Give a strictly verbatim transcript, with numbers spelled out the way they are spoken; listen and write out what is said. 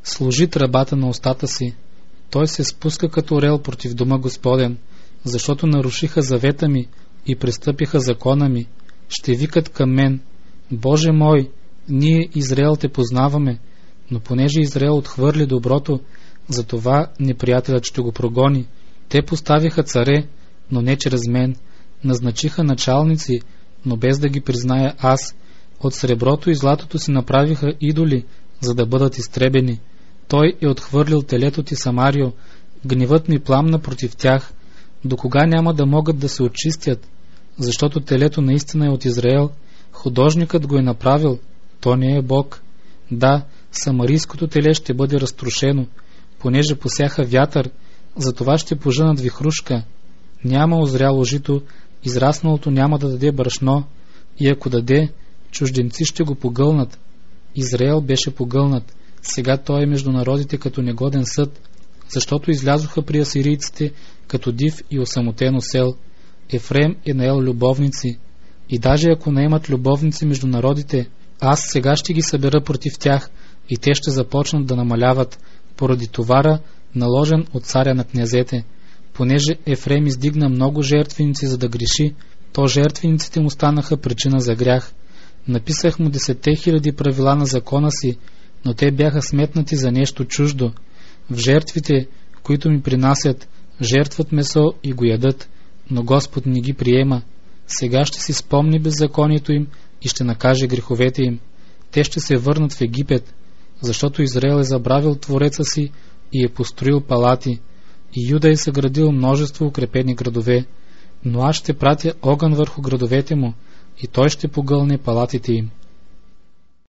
служи тръбата на устата си. Той се спуска като орел против дома Господен, защото нарушиха завета ми и престъпиха закона ми. Ще викат към мен: Боже мой, ние Израел те познаваме, но понеже Израел отхвърли доброто, затова неприятелят ще го прогони. Те поставиха царе, но не чрез мен, назначиха началници, но без да ги призная аз. От среброто и златото си направиха идоли, за да бъдат изтребени. Той е отхвърлил телето ти, Самарио, гневът ми пламна против тях. До кога няма да могат да се очистят? Защото телето наистина е от Израел, художникът го е направил, то не е Бог. Да, самарийското теле ще бъде разрушено, понеже посяха вятър, затова ще пожънат вихрушка. Няма озряло жито, израсналото няма да даде брашно, и ако даде, чужденци ще го погълнат. Израел беше погълнат, сега той е между народите като негоден съд, защото излязоха при асирийците като див и осамотено сел. Ефрем е наел любовници, и даже ако наемат любовници между народите, аз сега ще ги събера против тях, и те ще започнат да намаляват, поради товара, наложен от царя на князете. Понеже Ефрем издигна много жертвеници, за да греши, то жертвениците му станаха причина за грях. Написах му десетте хиляди правила на закона си, но те бяха сметнати за нещо чуждо. В жертвите, които ми принасят, жертват месо и го ядат, но Господ не ги приема. Сега ще си спомни беззаконието им и ще накаже греховете им. Те ще се върнат в Египет, защото Израел е забравил Твореца си и е построил палати, и Юда е съградил множество укрепени градове, но аз ще пратя огън върху градовете му, и той ще погълне палатите им.